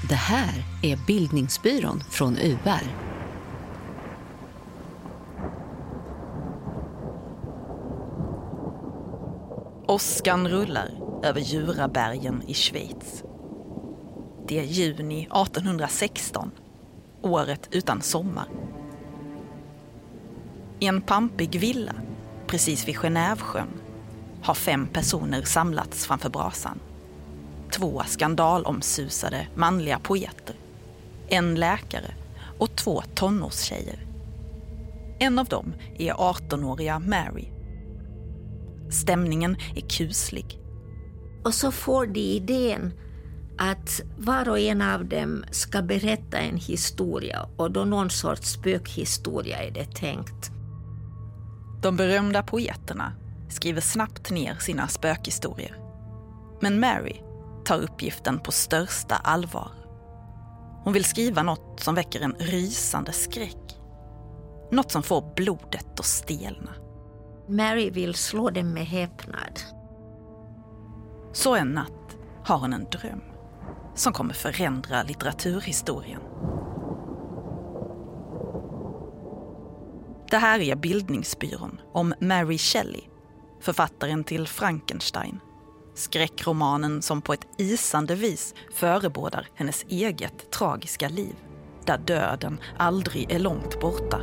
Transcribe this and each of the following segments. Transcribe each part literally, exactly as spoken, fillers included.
Det här är Bildningsbyrån från U R. Åskan rullar över Jurabergen i Schweiz. Det är juni artonhundrasexton, året utan sommar. I en pampig villa, precis vid Genèvesjön, har fem personer samlats framför brasan. Två skandalomsusade manliga poeter, en läkare och två tonårstjejer. En av dem är artonåriga Mary. Stämningen är kuslig. Och så får de idén att var och en av dem ska berätta en historia, och då någon sorts spökhistoria är det tänkt. De berömda poeterna skriver snabbt ner sina spökhistorier. Men Mary tar uppgiften på största allvar. Hon vill skriva något som väcker en rysande skräck. Något som får blodet att stelna. Mary vill slå dem med häpnad. Så en natt har hon en dröm som kommer förändra litteraturhistorien. Det här är Bildningsbyrån om Mary Shelley, författaren till Frankenstein. Skräckromanen som på ett isande vis förebådar hennes eget tragiska liv, där döden aldrig är långt borta.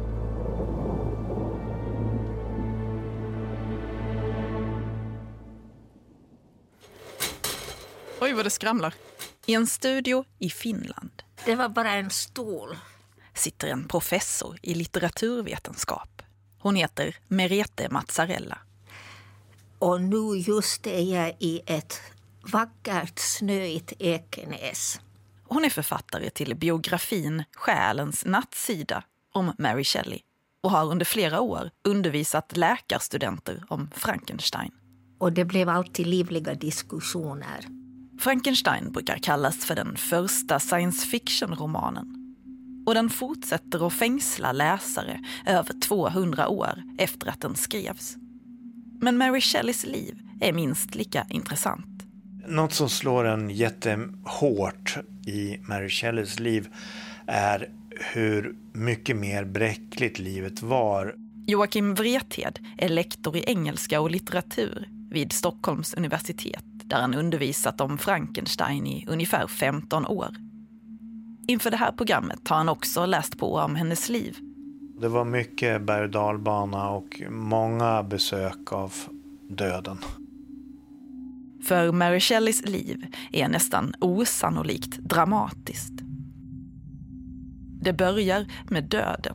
Oj, vad det skramlar. I en studio i Finland. Det var bara en stol. Sitter en professor i litteraturvetenskap. Hon heter Merete Mazzarella. Och nu just är jag i ett vackert snöigt Ekenäs. Hon är författare till biografin Själens nattsida om Mary Shelley och har under flera år undervisat läkarstudenter om Frankenstein. Och det blev alltid livliga diskussioner. Frankenstein brukar kallas för den första science fiction-romanen. Och den fortsätter att fängsla läsare över tvåhundra år efter att den skrevs. Men Mary Shelleys liv är minst lika intressant. Något som slår en jättehårt i Mary Shelleys liv är hur mycket mer bräckligt livet var. Joakim Wrethed är lektor i engelska och litteratur vid Stockholms universitet, där han undervisat om Frankenstein i ungefär femton år. Inför det här programmet har han också läst på om hennes liv. Det var mycket berg- och dalbana och många besök av döden. För Mary Shelleys liv är nästan osannolikt dramatiskt. Det börjar med döden.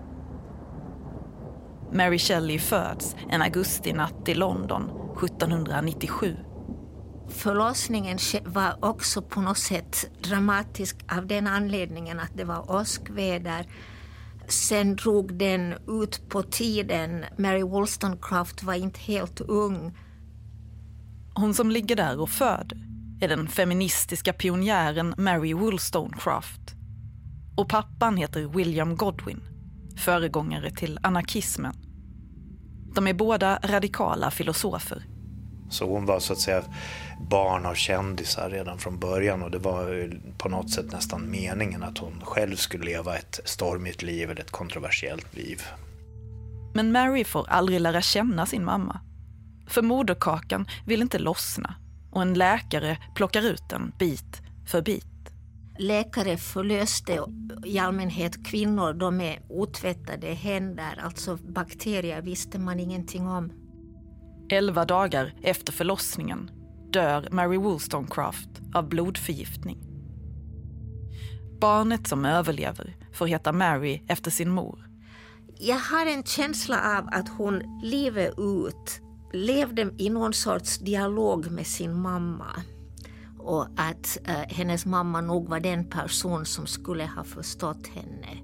Mary Shelley föds en augustinatt i London sjuttonhundranittiosju. Förlossningen var också på något sätt dramatisk av den anledningen att det var åskväder. Sen drog den ut på tiden. Mary Wollstonecraft var inte helt ung. Hon som ligger där och föder är den feministiska pionjären Mary Wollstonecraft. Och pappan heter William Godwin, föregångare till anarkismen. De är båda radikala filosofer. Så hon var så att säga barn av kändisar redan från början, och det var på något sätt nästan meningen att hon själv skulle leva ett stormigt liv eller ett kontroversiellt liv. Men Mary får aldrig lära känna sin mamma. För moderkakan vill inte lossna och en läkare plockar ut den bit för bit. Läkare förlöste i allmänhet kvinnor, de är otvättade händer, alltså bakterier visste man ingenting om. Elva dagar efter förlossningen dör Mary Wollstonecraft av blodförgiftning. Barnet som överlever får heta Mary efter sin mor. Jag har en känsla av att hon livet ut levde i någon sorts dialog med sin mamma. Och att äh, hennes mamma nog var den person som skulle ha förstått henne.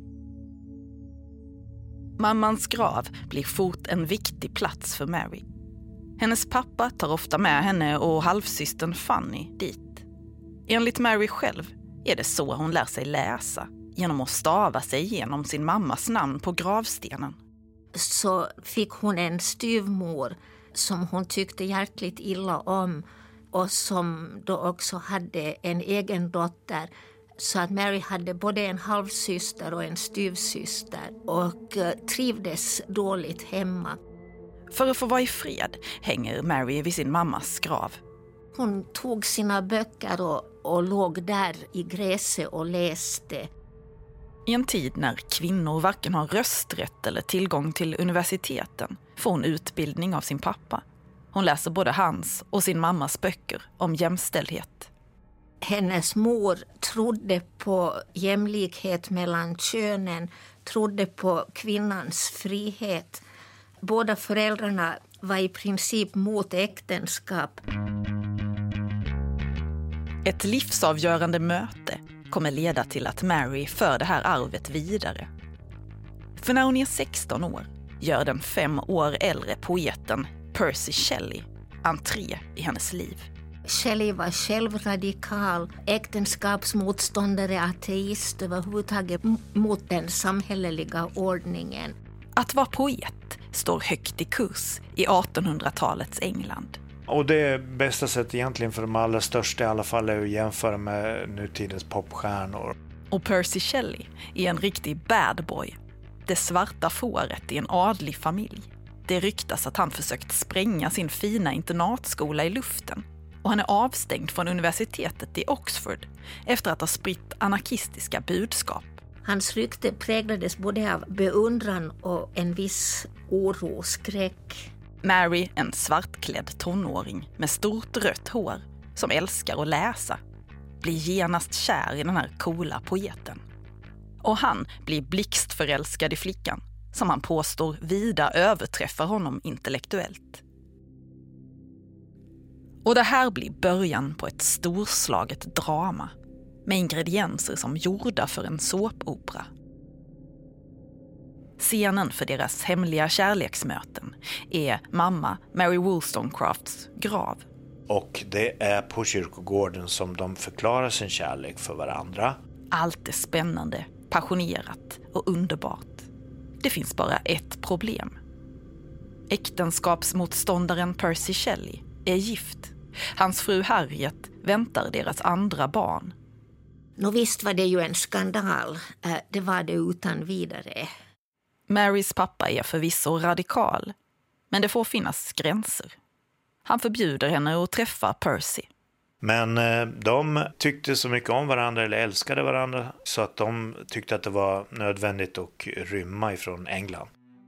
Mammans grav blir fort en viktig plats för Mary. Hennes pappa tar ofta med henne och halvsystern Fanny dit. Enligt Mary själv är det så hon lär sig läsa, genom att stava sig igenom sin mammas namn på gravstenen. Så fick hon en styvmor som hon tyckte hjärtligt illa om. och som då också hade en egen dotter. Så att Mary hade både en halvsyster och en styvsyster och trivdes dåligt hemma. För att få vara i fred hänger Mary vid sin mammas grav. Hon tog sina böcker och, och låg där i gräset och läste. I en tid när kvinnor varken har rösträtt eller tillgång till universiteten får hon utbildning av sin pappa. Hon läser både hans och sin mammas böcker om jämställdhet. Hennes mor trodde på jämlikhet mellan könen, trodde på kvinnans frihet. Båda föräldrarna var i princip mot äktenskap. Ett livsavgörande möte kommer leda till att Mary för det här arvet vidare. För när hon är sexton år gör den fem år äldre poeten Percy Shelley entré i hennes liv. Shelley var själv radikal, äktenskapsmotståndare, ateist överhuvudtaget mot den samhälleliga ordningen. Att vara poet står högt i kurs i artonhundratalets England. Och det bästa sättet egentligen för de allra största i alla fall är att jämföra med nutidens popstjärnor. Och Percy Shelley är en riktig bad boy. Det svarta fåret i en adlig familj. Det ryktas att han försökt spränga sin fina internatskola i luften. Och han är avstängd från universitetet i Oxford efter att ha spritt anarkistiska budskap. Hans rykte präglades både av beundran och en viss oro, skräck. Mary, en svartklädd tonåring med stort rött hår som älskar att läsa, blir genast kär i den här coola poeten. Och han blir blixtförälskad i flickan som han påstår vida överträffar honom intellektuellt. Och det här blir början på ett storslaget drama med ingredienser som gjorda för en såpopera. Scenen för deras hemliga kärleksmöten är mamma Mary Wollstonecrafts grav. Och det är på kyrkogården som de förklarar sin kärlek för varandra. Allt är spännande, passionerat och underbart. Det finns bara ett problem. Äktenskapsmotståndaren Percy Shelley är gift. Hans fru Harriet väntar deras andra barn. Nå visst var det ju en skandal. Det var det utan vidare. Marys pappa är förvisso radikal, men det får finnas gränser. Han förbjuder henne att träffa Percy. Men de tyckte så mycket om varandra eller älskade varandra så att de tyckte att det var nödvändigt att rymma ifrån England.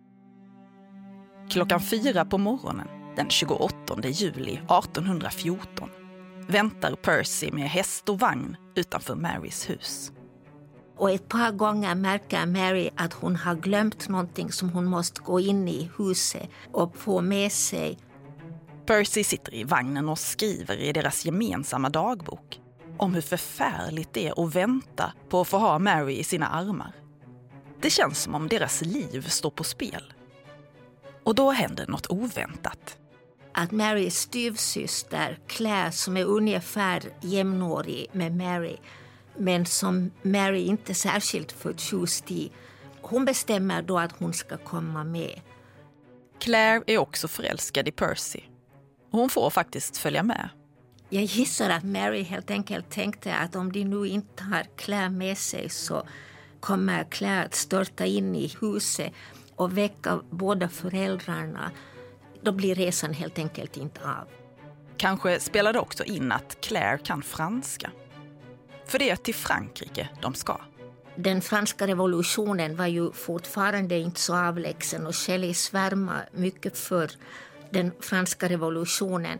Klockan fyra på morgonen den tjugoåttonde juli artonhundrafjorton väntar Percy med häst och vagn utanför Marys hus. Och ett par gånger märker Mary att hon har glömt någonting som hon måste gå in i huset och få med sig. Percy sitter i vagnen och skriver i deras gemensamma dagbok om hur förfärligt det är att vänta på att få ha Mary i sina armar. Det känns som om deras liv står på spel. Och då händer något oväntat. Att Marys styvsyster Claire, som är ungefär jämnårig med Mary, men som Mary inte särskilt förtjust i, hon bestämmer då att hon ska komma med. Claire är också förälskad i Percy. Hon får faktiskt följa med. Jag gissar att Mary helt enkelt tänkte att om de nu inte har Claire med sig så kommer Claire att störta in i huset och väcka båda föräldrarna. Då blir resan helt enkelt inte av. Kanske spelar det också in att Claire kan franska. För det är till Frankrike de ska. Den franska revolutionen var ju fortfarande inte så avlägsen och Shelley svärmade mycket för den franska revolutionen.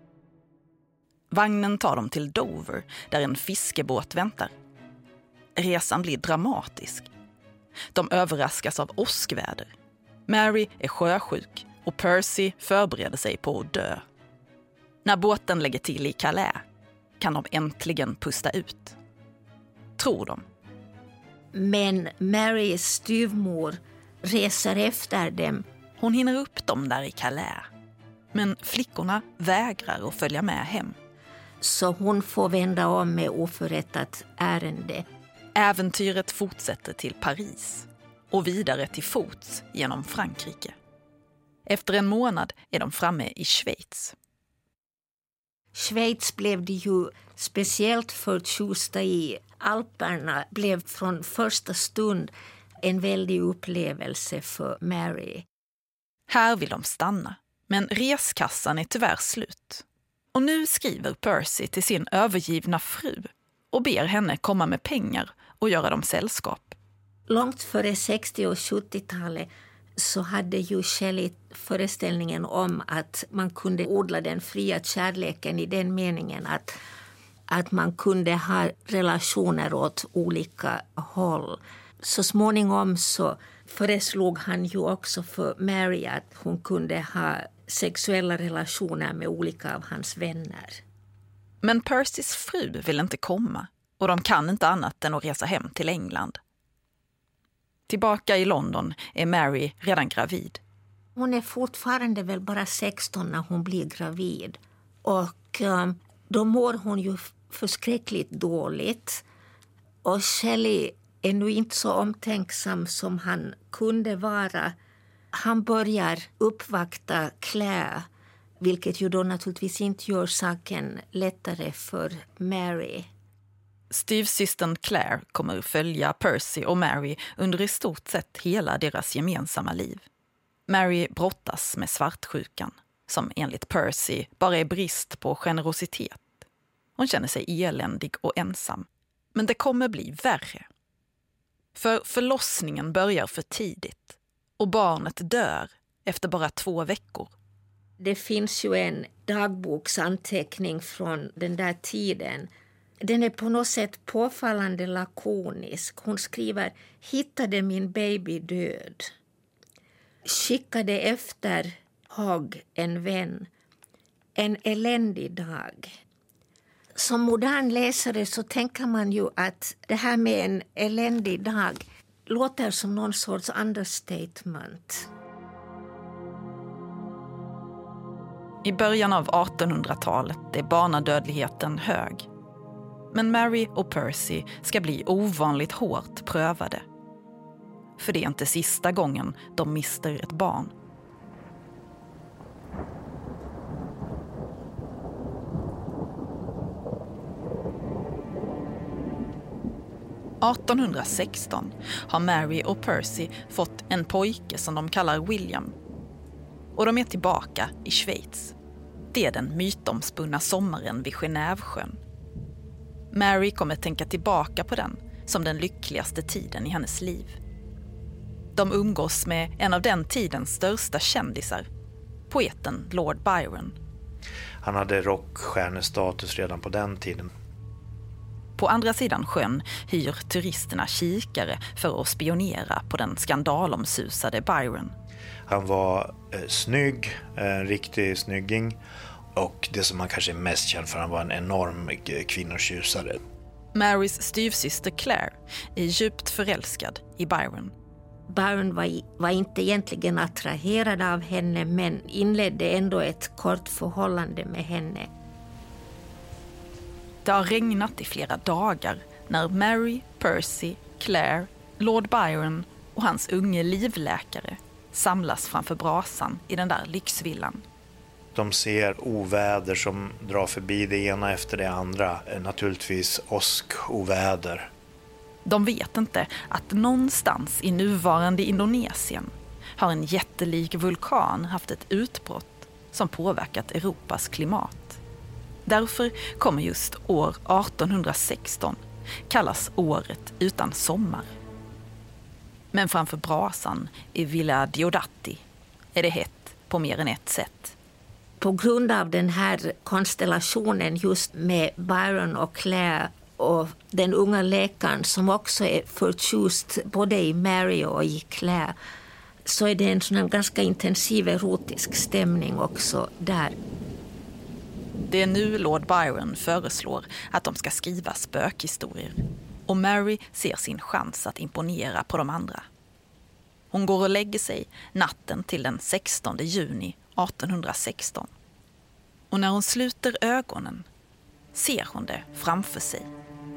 Vagnen tar dem till Dover där en fiskebåt väntar. Resan blir dramatisk. De överraskas av åskväder. Mary är sjösjuk och Percy förbereder sig på att dö. När båten lägger till i Calais kan de äntligen pusta ut. Tror de. Men Marys styvmor reser efter dem. Hon hinner upp dem där i Calais. Men flickorna vägrar att följa med hem. Så hon får vända om med oförrättat ärende. Äventyret fortsätter till Paris och vidare till fots genom Frankrike. Efter en månad är de framme i Schweiz. Schweiz blev de ju speciellt förtjusta i. Alperna blev från första stund en väldig upplevelse för Mary. Här vill de stanna, men reskassan är tyvärr slut. Och nu skriver Percy till sin övergivna fru och ber henne komma med pengar och göra dem sällskap. Långt före sextio- och sjuttiotalet så hade ju Shelley föreställningen om att man kunde odla den fria kärleken i den meningen att, att man kunde ha relationer åt olika håll. Så småningom så föreslog han ju också för Mary att hon kunde ha sexuella relationer med olika av hans vänner. Men Percys fru vill inte komma och de kan inte annat än att resa hem till England. Tillbaka i London är Mary redan gravid. Hon är fortfarande väl bara sexton när hon blir gravid. Och um, då mår hon ju förskräckligt dåligt. Och Shelley är nu inte så omtänksam som han kunde vara. Han börjar uppvakta Claire, vilket ju då naturligtvis inte gör saken lättare för Mary. Styvsystern Claire kommer följa Percy och Mary under i stort sett hela deras gemensamma liv. Mary brottas med svartsjukan, som enligt Percy bara är brist på generositet. Hon känner sig eländig och ensam. Men det kommer bli värre. För förlossningen börjar för tidigt och barnet dör efter bara två veckor. Det finns ju en dagboksanteckning från den där tiden. Den är på något sätt påfallande lakonisk. Hon skriver: hittade min baby död. Skickade efter Hogg en vän. En eländig dag. Som modern läsare så tänker man ju att det här med en eländig dag låter som någon sorts understatement. I början av artonhundratalet är barnadödligheten hög. Men Mary och Percy ska bli ovanligt hårt prövade. För det är inte sista gången de mister ett barn. artonhundrasexton har Mary och Percy fått en pojke som de kallar William. Och de är tillbaka i Schweiz. Det är den mytomspunna sommaren vid Genèvesjön. Mary kommer tänka tillbaka på den som den lyckligaste tiden i hennes liv. De umgås med en av den tidens största kändisar, poeten Lord Byron. Han hade rockstjärnestatus redan på den tiden. På andra sidan sjön hyr turisterna kikare för att spionera på den skandalomsusade Byron. Han var eh, snygg, en riktig snygging. Och det som man kanske är mest känd för, han var en enorm kvinnotjusare. Marys styvsyster Claire är djupt förälskad i Byron. Byron var, var inte egentligen attraherad av henne, men inledde ändå ett kort förhållande med henne. Det har regnat i flera dagar när Mary, Percy, Claire, Lord Byron och hans unge livläkare samlas framför brasan i den där lyxvillan. De ser oväder som drar förbi det ena efter det andra. Naturligtvis åskoväder. De vet inte att någonstans i nuvarande Indonesien har en jättelik vulkan haft ett utbrott som påverkat Europas klimat. Därför kommer just år artonhundrasexton kallas året utan sommar. Men framför brasan i Villa Diodati är det hett på mer än ett sätt. På grund av den här konstellationen just med Byron och Claire och den unga läkaren som också är förtjust både i Mary och i Claire, så är det en sån här ganska intensiv erotisk stämning också där. Det är nu Lord Byron föreslår att de ska skriva spökhistorier. Och Mary ser sin chans att imponera på de andra. Hon går och lägger sig natten till den sextonde juni artonhundrasexton. Och när hon sluter ögonen ser hon det framför sig.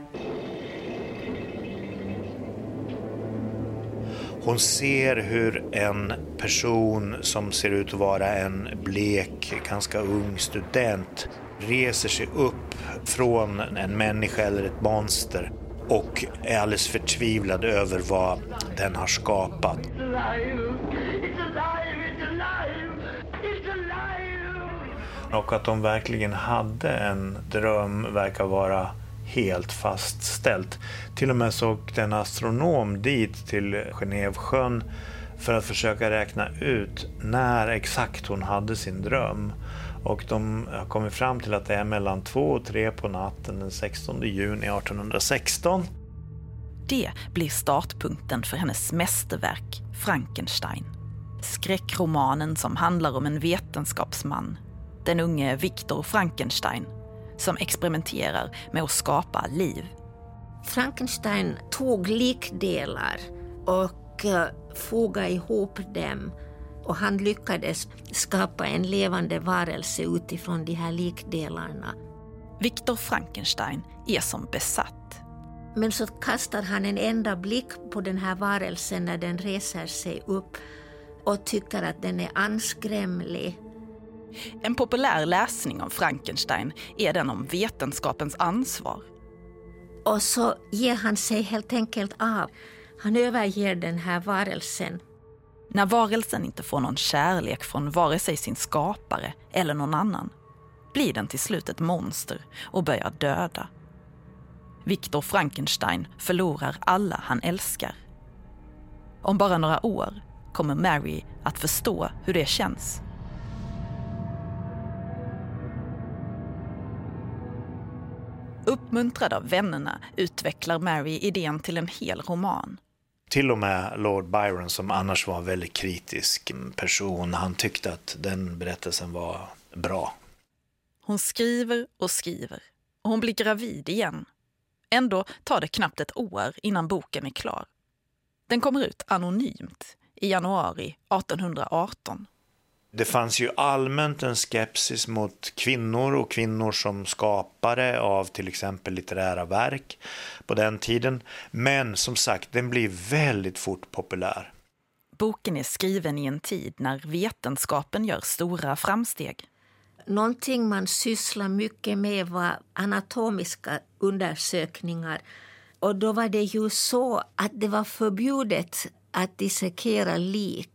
Hon ser hur en person som ser ut att vara en blek, ganska ung student reser sig upp från en människa eller ett monster och är alldeles förtvivlad över vad den har skapat. Och att de verkligen hade en dröm verkar vara helt fastställt. Till och med så åkte en astronom dit till Genèvesjön för att försöka räkna ut när exakt hon hade sin dröm. Och de har kommit fram till att det är mellan två och tre på natten den sextonde juni artonhundrasexton. Det blir startpunkten för hennes mästerverk Frankenstein. Skräckromanen som handlar om en vetenskapsman, den unge Victor Frankenstein, som experimenterar med att skapa liv. Frankenstein tog likdelar och fogade ihop dem, och han lyckades skapa en levande varelse utifrån de här likdelarna. Victor Frankenstein är som besatt. Men så kastar han en enda blick på den här varelsen när den reser sig upp och tycker att den är anskrämlig. En populär läsning av Frankenstein är den om vetenskapens ansvar. Och så ger han sig helt enkelt av. Han överger den här varelsen. När varelsen inte får någon kärlek från vare sig sin skapare eller någon annan blir den till slut ett monster och börjar döda. Victor Frankenstein förlorar alla han älskar. Om bara några år kommer Mary att förstå hur det känns. Uppmuntrad av vännerna utvecklar Mary idén till en hel roman. Till och med Lord Byron, som annars var en väldigt kritisk person, han tyckte att den berättelsen var bra. Hon skriver och skriver och hon blir gravid igen. Ändå tar det knappt ett år innan boken är klar. Den kommer ut anonymt i januari artonhundraarton. Det fanns ju allmänt en skepsis mot kvinnor och kvinnor som skapare av till exempel litterära verk på den tiden. Men som sagt, den blir väldigt fort populär. Boken är skriven i en tid när vetenskapen gör stora framsteg. Någonting man sysslar mycket med var anatomiska undersökningar. Och då var det ju så att det var förbjudet att dissekera lik.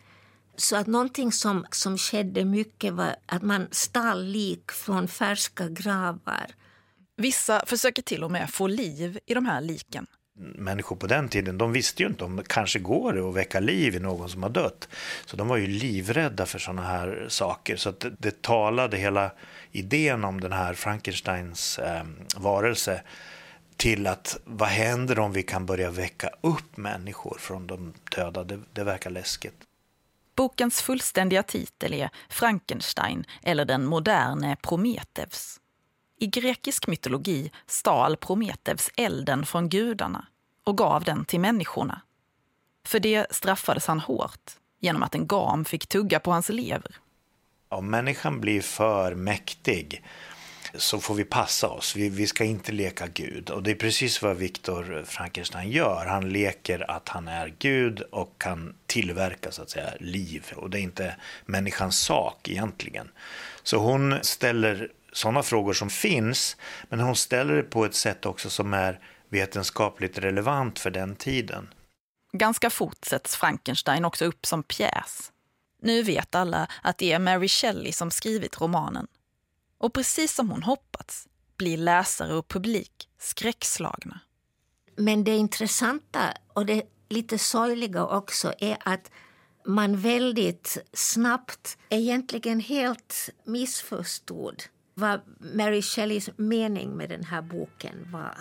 Så att någonting som, som skedde mycket var att man stal lik från färska gravar. Vissa försöker till och med få liv i de här liken. Människor på den tiden, de visste ju inte om det kanske går att väcka liv i någon som har dött. Så de var ju livrädda för såna här saker. Så att det, det talade hela idén om den här Frankensteins eh, varelse till att vad händer om vi kan börja väcka upp människor från de döda? Det, det verkar läskigt. Bokens fullständiga titel är Frankenstein eller den moderne Prometheus. I grekisk mytologi stal Prometheus elden från gudarna och gav den till människorna. För det straffades han hårt genom att en gam fick tugga på hans lever. Om människan blir för mäktig så får vi passa oss. Vi, vi ska inte leka Gud. Och det är precis vad Victor Frankenstein gör. Han leker att han är Gud och kan tillverka så att säga liv. Och det är inte människans sak egentligen. Så hon ställer sådana frågor som finns, men hon ställer det på ett sätt också som är vetenskapligt relevant för den tiden. Ganska fort sätts Frankenstein också upp som pjäs. Nu vet alla att det är Mary Shelley som skrivit romanen. Och precis som hon hoppats blir läsare och publik skräckslagna. Men det intressanta och det lite sorgliga också är att man väldigt snabbt egentligen helt missförstod vad Mary Shelleys mening med den här boken var.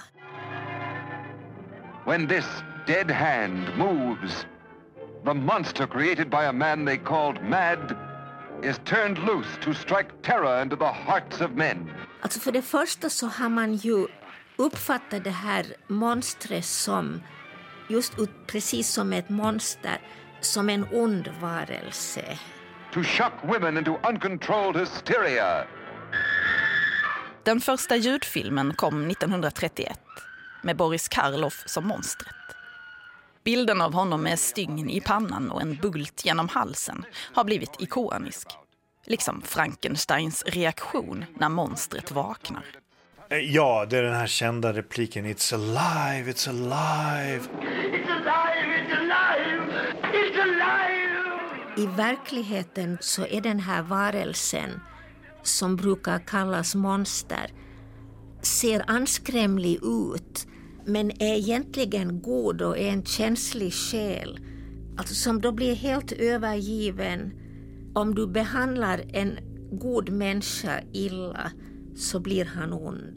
When this dead hand moves, the monster created by a man they called mad is turned loose to strike terror into the hearts of men. Alltså för det första så har man ju uppfattat det här monstret som just precis som ett monster, som en ond varelse. To shock women into uncontrolled hysteria. Den första ljudfilmen kom nittonhundratrettioett med Boris Karloff som monstret. Bilden av honom med stygn i pannan och en bult genom halsen har blivit ikonisk. liksom Frankensteins reaktion när monstret vaknar. Ja, det är den här kända repliken It's alive, it's alive. It's alive, it's alive, it's alive. I verkligheten så är den här varelsen, som brukar kallas monster, ser anskrämlig ut, men är egentligen god och är en känslig själ. Alltså som då blir helt övergiven. Om du behandlar en god människa illa så blir han ond.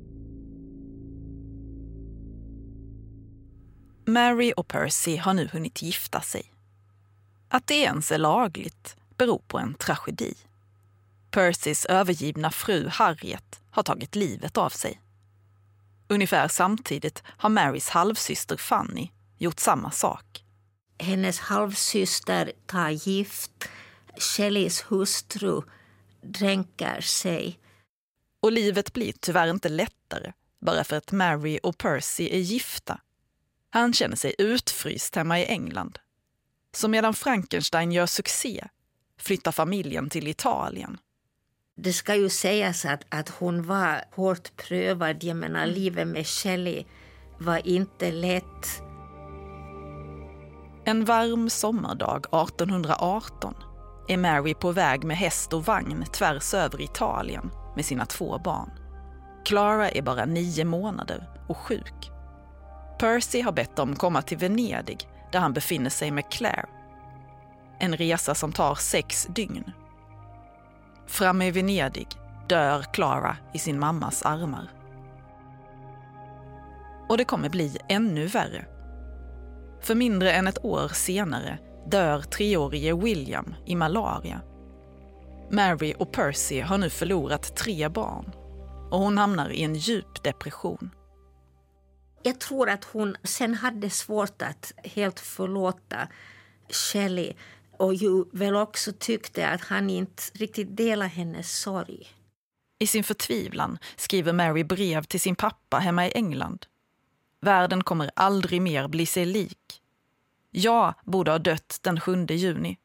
Mary och Percy har nu hunnit gifta sig. Att det ens är lagligt beror på en tragedi. Percys övergivna fru Harriet har tagit livet av sig. Ungefär samtidigt har Marys halvsyster Fanny gjort samma sak. Hennes halvsyster tar gift. Shelleys hustru dränker sig. Och livet blir tyvärr inte lättare bara för att Mary och Percy är gifta. Han känner sig utfryst hemma i England. Så medan Frankenstein gör succé flyttar familjen till Italien. Det ska ju sägas att, att hon var hårt prövad. Jag menar, livet med Shelley var inte lätt. En varm sommardag artonhundraarton är Mary på väg med häst och vagn tvärs över Italien med sina två barn. Clara är bara nio månader och sjuk. Percy har bett dem komma till Venedig där han befinner sig med Claire. En resa som tar sex dygn. Framme i Venedig dör Clara i sin mammas armar. Och det kommer bli ännu värre. För mindre än ett år senare dör treårige William i malaria. Mary och Percy har nu förlorat tre barn och hon hamnar i en djup depression. Jag tror att hon sen hade svårt att helt förlåta Shelley och ju väl också tyckte att han inte riktigt delade hennes sorg. I sin förtvivlan skriver Mary brev till sin pappa hemma i England. Världen kommer aldrig mer bli sig lik. Jag borde ha dött den sjunde juni.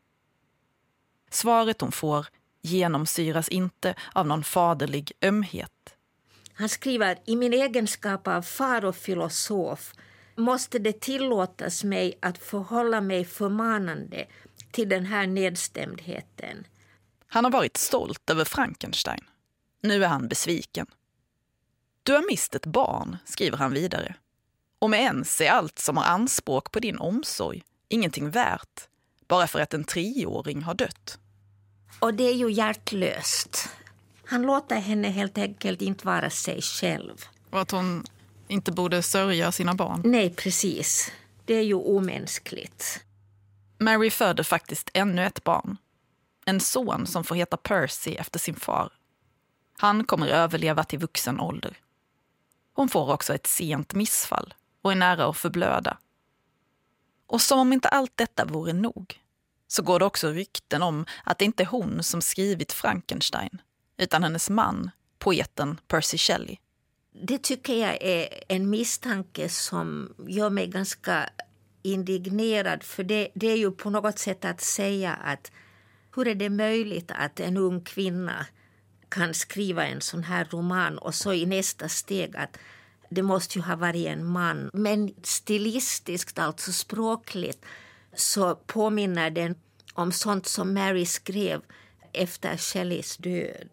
Svaret hon får genomsyras inte av någon faderlig ömhet. Han skriver: i min egenskap av far och filosof måste det tillåtas mig att förhålla mig förmanande till den här nedstämdheten. Han har varit stolt över Frankenstein. Nu är han besviken. Du har mist ett barn, skriver han vidare. Och med ens är allt som har anspråk på din omsorg ingenting värt, bara för att en treåring har dött. Och det är ju hjärtlöst. Han låter henne helt enkelt inte vara sig själv. Och att hon inte borde sörja sina barn. Nej, precis. Det är ju omänskligt. Mary föder faktiskt ännu ett barn. En son som får heta Percy efter sin far. Han kommer överleva till vuxen ålder. Hon får också ett sent missfall och är nära att förblöda. Och som om inte allt detta vore nog, så går det också rykten om att det inte är hon som skrivit Frankenstein, utan hennes man, poeten Percy Shelley. Det tycker jag är en misstanke som gör mig ganska indignerad, för det, det är ju på något sätt att säga att hur är det möjligt att en ung kvinna kan skriva en sån här roman och så i nästa steg att det måste ju ha varit en man. Men stilistiskt, alltså språkligt, så påminner den om sånt som Mary skrev efter Shelleys död.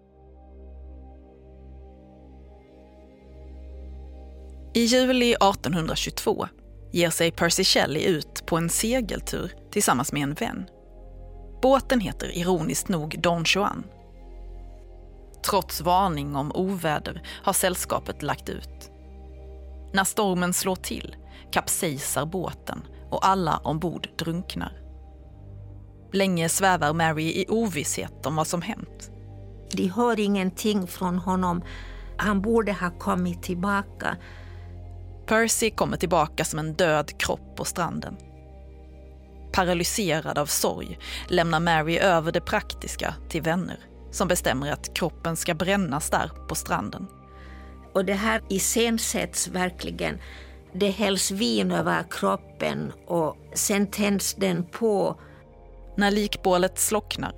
I juli artonhundratjugotvå ger sig Percy Shelley ut på en segeltur tillsammans med en vän. Båten heter ironiskt nog Don Juan. Trots varning om oväder har sällskapet lagt ut. När stormen slår till kapsejsar båten och alla ombord drunknar. Länge svävar Mary i ovisshet om vad som hänt. De hör ingenting från honom. Han borde ha kommit tillbaka. Percy kommer tillbaka som en död kropp på stranden. Paralyserad av sorg lämnar Mary över det praktiska till vänner som bestämmer att kroppen ska brännas där på stranden. Och det här iscensätts verkligen. Det hälls vin över kroppen och sen tänds den på. När likbålet slocknar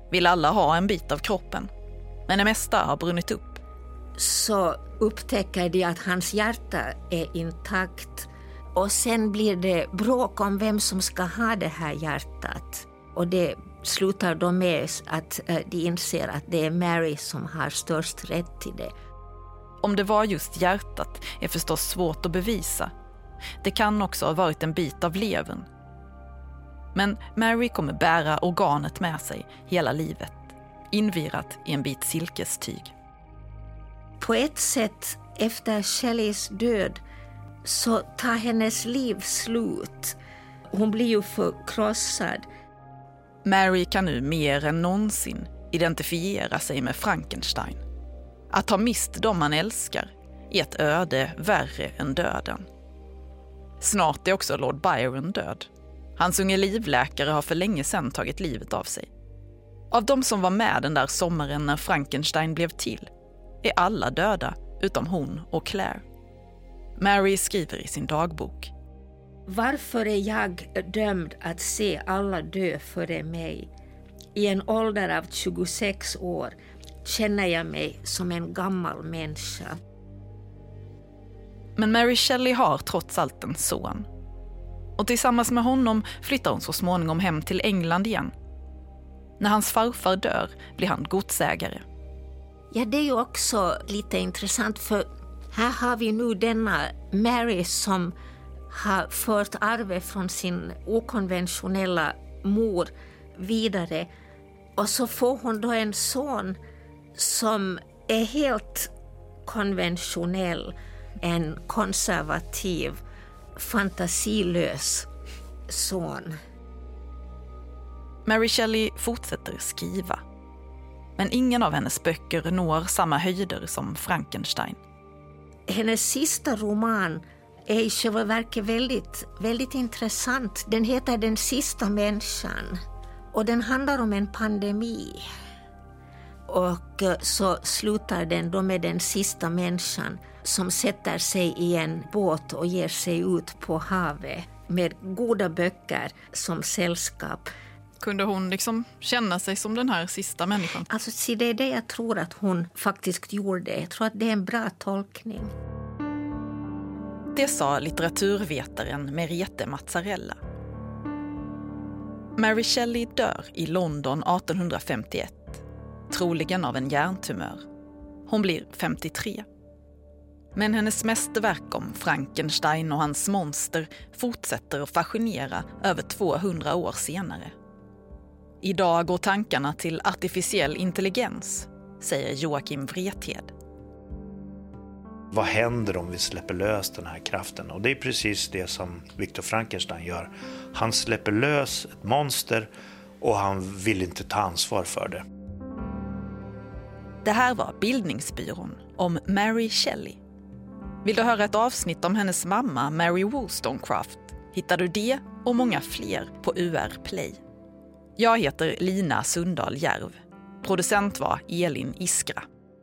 vill alla ha en bit av kroppen, men det mesta har brunnit upp. Så upptäcker de att hans hjärta är intakt. Och sen blir det bråk om vem som ska ha det här hjärtat. Och det slutar då med att de inser att det är Mary som har störst rätt till det. Om det var just hjärtat är förstås svårt att bevisa. Det kan också ha varit en bit av levern. Men Mary kommer bära organet med sig hela livet, invirat i en bit silkestyg. På ett sätt, efter Shelleys död, så tar hennes liv slut. Hon blir ju förkrossad. Mary kan nu mer än någonsin identifiera sig med Frankenstein. Att ha mist dem man älskar är ett öde värre än döden. Snart är också Lord Byron död. Hans unge livläkare har för länge sedan tagit livet av sig. Av de som var med den där sommaren när Frankenstein blev till är alla döda utom hon och Claire. Mary skriver i sin dagbok: Varför är jag dömd att se alla dö före mig? I en ålder av tjugosex år känner jag mig som en gammal människa. Men Mary Shelley har trots allt en son. Och tillsammans med honom flyttar hon så småningom hem till England igen. När hans farfar dör blir han godsägare. Ja, det är ju också lite intressant, för här har vi nu denna Mary som har fört arvet från sin okonventionella mor vidare. Och så får hon då en son som är helt konventionell, en konservativ, fantasilös son. Mary Shelley fortsätter skriva. Men ingen av hennes böcker når samma höjder som Frankenstein. Hennes sista roman är i själva verket väldigt, väldigt intressant. Den heter Den sista människan och den handlar om en pandemi. Och så slutar den då med den sista människan som sätter sig i en båt och ger sig ut på havet med goda böcker som sällskap. Kunde hon liksom känna sig som den här sista människan? Alltså, se, det är det jag tror att hon faktiskt gjorde. Jag tror att det är en bra tolkning. Det sa litteraturvetaren Merete Mazzarella. Mary Shelley dör i London arton femtioett, troligen av en hjärntumör. Hon blir femtiotre. Men hennes mästerverk om Frankenstein och hans monster fortsätter att fascinera över tvåhundra år senare. Idag går tankarna till artificiell intelligens, säger Joakim Wrethed. Vad händer om vi släpper lös den här kraften? Och det är precis det som Victor Frankenstein gör. Han släpper lös ett monster och han vill inte ta ansvar för det. Det här var Bildningsbyrån om Mary Shelley. Vill du höra ett avsnitt om hennes mamma Mary Wollstonecraft hittar du det och många fler på U R Play. Jag heter Lina Sundahl Järv. Producent var Elin Iskra.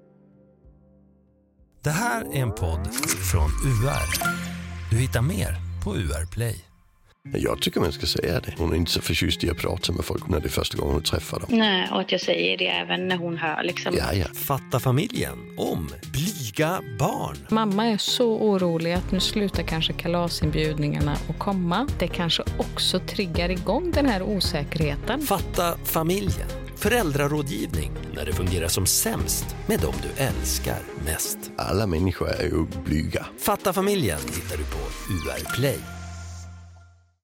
Det här är en podd från U R. Du hittar mer på U R Play. Jag tycker man ska säga det. Hon är inte så förtjust i att prata med folk när det är första gången hon träffar dem. Nej, och att jag säger det även när hon hör liksom. Ja, ja. Fatta familjen om blyga barn. Mamma är så orolig att nu slutar kanske kalasinbjudningarna att komma. Det kanske också triggar igång den här osäkerheten. Fatta familjen. Föräldrarådgivning när det fungerar som sämst med dem du älskar mest. Alla människor är ju blyga. Fatta familjen hittar du på U R Play.